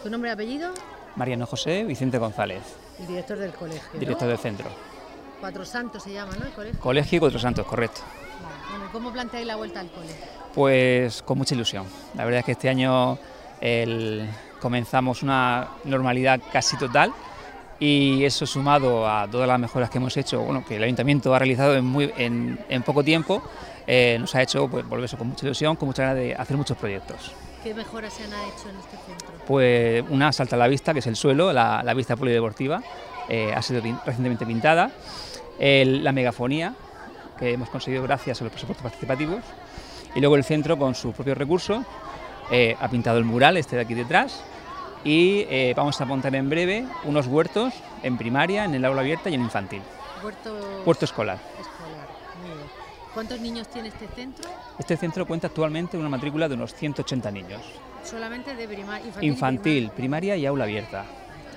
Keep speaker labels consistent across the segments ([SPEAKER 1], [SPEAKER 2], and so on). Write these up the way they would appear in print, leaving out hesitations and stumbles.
[SPEAKER 1] ¿Tu nombre y apellido?
[SPEAKER 2] Mariano José Vicente González.
[SPEAKER 1] El director del colegio,
[SPEAKER 2] Director
[SPEAKER 1] ¿no?
[SPEAKER 2] del centro.
[SPEAKER 1] Cuatro Santos se llama, ¿no? El colegio.
[SPEAKER 2] Colegio Cuatro Santos, correcto.
[SPEAKER 1] Vale. Bueno, ¿cómo planteáis la vuelta al cole?
[SPEAKER 2] Pues con mucha ilusión. La verdad es que este año comenzamos una normalidad casi total y eso sumado a todas las mejoras que hemos hecho, bueno, que el Ayuntamiento ha realizado en poco tiempo, nos ha hecho pues, volver con mucha ilusión, con mucha ganas de hacer muchos proyectos.
[SPEAKER 1] ¿Qué mejoras se han hecho en este centro?
[SPEAKER 2] Pues una salta a la vista, que es el suelo, la vista polideportiva, ha sido recientemente pintada, la megafonía, que hemos conseguido gracias a los presupuestos participativos, y luego el centro con sus propios recursos ha pintado el mural este de aquí detrás y vamos a montar en breve unos huertos en primaria, en el aula abierta y en infantil. Huerto escolar.
[SPEAKER 1] Muy bien. ¿Cuántos niños tiene este centro?
[SPEAKER 2] Este centro cuenta actualmente con una matrícula de unos 180 niños.
[SPEAKER 1] ¿Solamente de
[SPEAKER 2] infantil, primaria y aula abierta.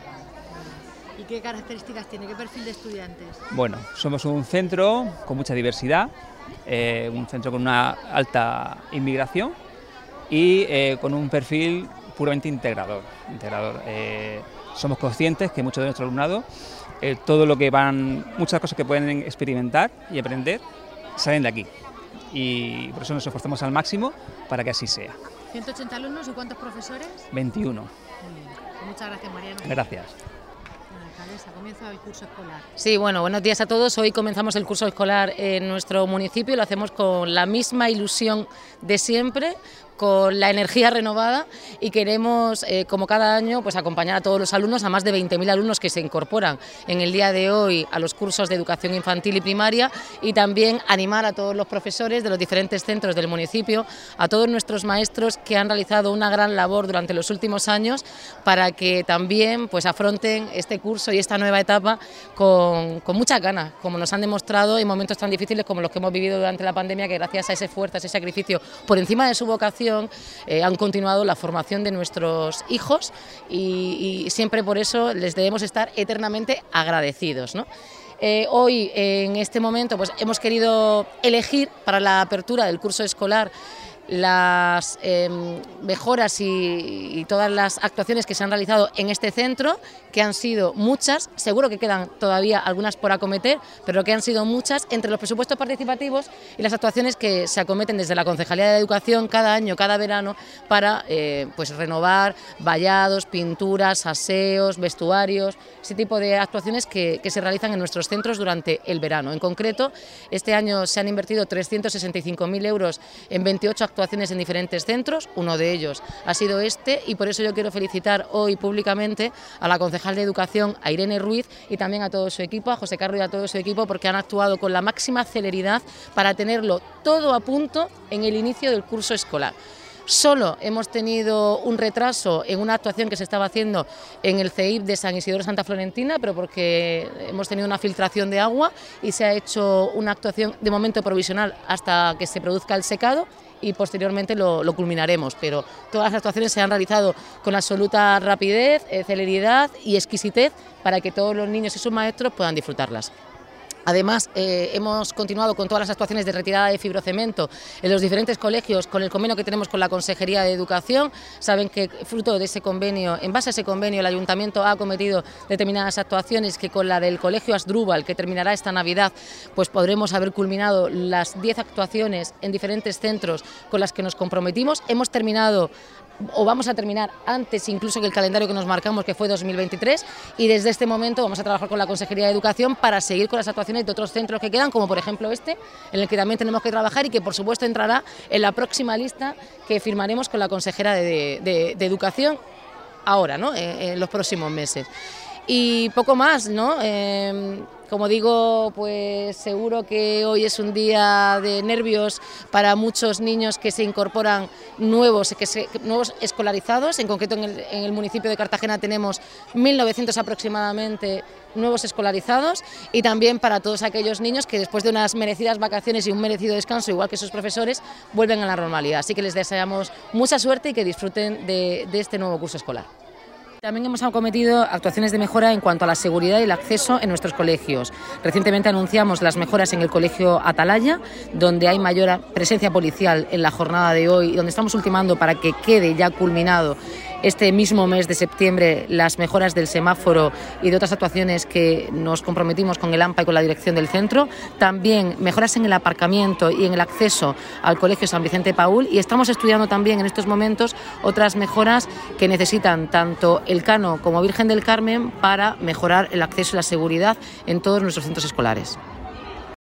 [SPEAKER 1] ¿Y qué características tiene? ¿Qué perfil de estudiantes?
[SPEAKER 2] Bueno, somos un centro con mucha diversidad, un centro con una alta inmigración y con un perfil puramente integrador. Somos conscientes que mucho de nuestro alumnado, muchas cosas que pueden experimentar y aprender, salen de aquí. Y por eso nos esforzamos al máximo para que así sea.
[SPEAKER 1] 180 alumnos y ¿cuántos profesores?
[SPEAKER 2] 21.
[SPEAKER 1] Muchas gracias, Mariano.
[SPEAKER 2] Gracias.
[SPEAKER 1] Comienza el curso escolar.
[SPEAKER 3] Sí, bueno, buenos días a todos. Hoy comenzamos el curso escolar en nuestro municipio y lo hacemos con la misma ilusión de siempre, con la energía renovada y queremos, como cada año, pues acompañar a todos los alumnos, a más de 20.000 alumnos que se incorporan en el día de hoy a los cursos de educación infantil y primaria y también animar a todos los profesores de los diferentes centros del municipio, a todos nuestros maestros que han realizado una gran labor durante los últimos años para que también pues afronten este curso y esta nueva etapa con mucha ganas, como nos han demostrado en momentos tan difíciles como los que hemos vivido durante la pandemia, que gracias a ese esfuerzo, a ese sacrificio, por encima de su vocación, han continuado la formación de nuestros hijos y siempre por eso les debemos estar eternamente agradecidos, ¿no? Hoy, en este momento, pues hemos querido elegir para la apertura del curso escolar las mejoras y todas las actuaciones que se han realizado en este centro, que han sido muchas, seguro que quedan todavía algunas por acometer, pero que han sido muchas, entre los presupuestos participativos y las actuaciones que se acometen desde la Concejalía de Educación cada año, cada verano, para pues renovar vallados, pinturas, aseos, vestuarios, ese tipo de actuaciones que se realizan en nuestros centros durante el verano. En concreto, este año se han invertido 365.000 euros en 28 actuaciones en diferentes centros, uno de ellos ha sido este y por eso yo quiero felicitar hoy públicamente a la concejal de Educación, a Irene Ruiz, y también a todo su equipo, a José Carlos y a todo su equipo, porque han actuado con la máxima celeridad para tenerlo todo a punto en el inicio del curso escolar. Solo hemos tenido un retraso en una actuación que se estaba haciendo en el CEIP de San Isidro Santa Florentina, pero porque hemos tenido una filtración de agua y se ha hecho una actuación de momento provisional hasta que se produzca el secado y posteriormente lo culminaremos, pero todas las actuaciones se han realizado con absoluta rapidez, celeridad y exquisitez para que todos los niños y sus maestros puedan disfrutarlas. Además, hemos continuado con todas las actuaciones de retirada de fibrocemento en los diferentes colegios con el convenio que tenemos con la Consejería de Educación. Saben que fruto de ese convenio, en base a ese convenio, el Ayuntamiento ha acometido determinadas actuaciones que con la del Colegio Asdrúbal, que terminará esta Navidad, pues podremos haber culminado las 10 actuaciones en diferentes centros con las que nos comprometimos. Hemos terminado o vamos a terminar antes incluso que el calendario que nos marcamos, que fue 2023, y desde este momento vamos a trabajar con la Consejería de Educación para seguir con las actuaciones de otros centros que quedan, como por ejemplo este, en el que también tenemos que trabajar y que por supuesto entrará en la próxima lista que firmaremos con la consejera de Educación ahora, ¿no? En los próximos meses. Y poco más, ¿no? Como digo, pues seguro que hoy es un día de nervios para muchos niños que se incorporan nuevos escolarizados. En concreto en el municipio de Cartagena tenemos 1.900 aproximadamente nuevos escolarizados, y también para todos aquellos niños que después de unas merecidas vacaciones y un merecido descanso, igual que sus profesores, vuelven a la normalidad. Así que les deseamos mucha suerte y que disfruten de este nuevo curso escolar. También hemos acometido actuaciones de mejora en cuanto a la seguridad y el acceso en nuestros colegios. Recientemente anunciamos las mejoras en el colegio Atalaya, donde hay mayor presencia policial en la jornada de hoy, donde estamos ultimando para que quede ya culminado este mismo mes de septiembre las mejoras del semáforo y de otras actuaciones que nos comprometimos con el AMPA y con la dirección del centro. También mejoras en el aparcamiento y en el acceso al Colegio San Vicente Paúl, y estamos estudiando también en estos momentos otras mejoras que necesitan tanto Elcano como Virgen del Carmen para mejorar el acceso y la seguridad en todos nuestros centros escolares.